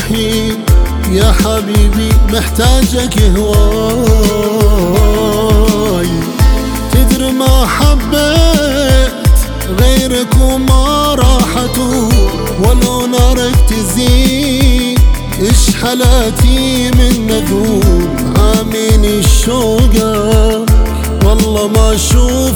روحي يا حبيبي محتاجك هواي. تدري ما حبيت غيرك وما راح اتوب، ولو نارك تزيد ايش حالاتي من نذوب. عامين الشوقة والله ما اشوف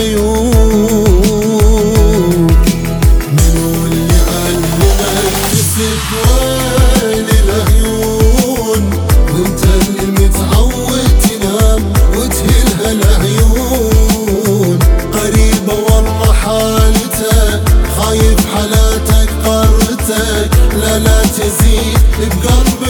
العيوب. منو اللي علمك تسب وين العيون، وانت اللي متعود تنام وتهلها العيون. قريبة والله حالتك، خايف حالاتك قرتك، لا لا تزيد بقلب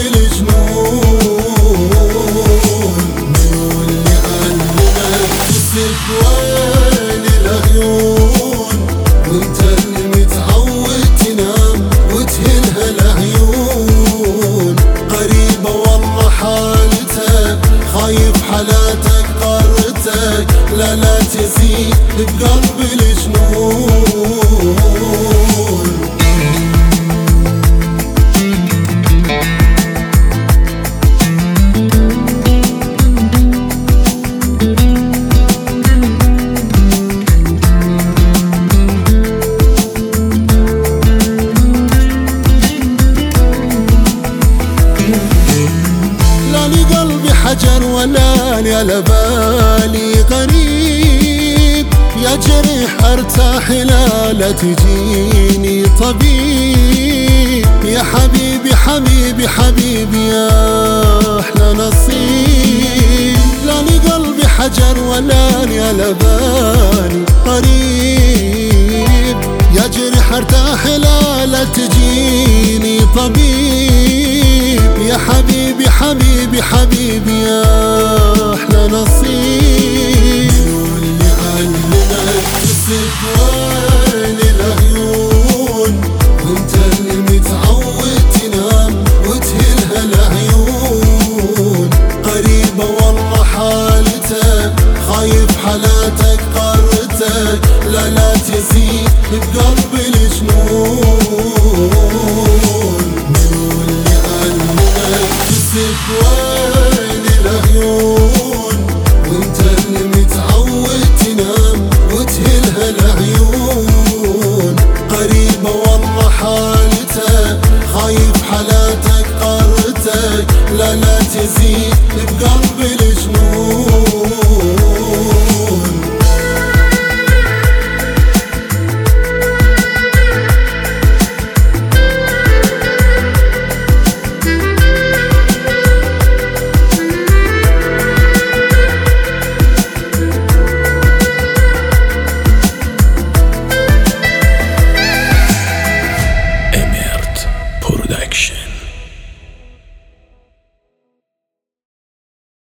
الجنون. منو اللي علمك تسب وين العيون، وانت اللي متعود تنام وتهلها العيون. قريبة والله حالتك، خايف حالاتك قرتك، لا لا تزيد بقلب الجنون. حجر ولا على بالي غريب، يا جريح ارتاح لا تجيني طبيب. يا حبيبي حبيبي حبيبي يا احلى نصيب. لا لي قلبي حجر ولا على بالي قريب، يا جريح ارتاح لا تجيني طبيب. يا حبيبي حبيبي حبيبي يا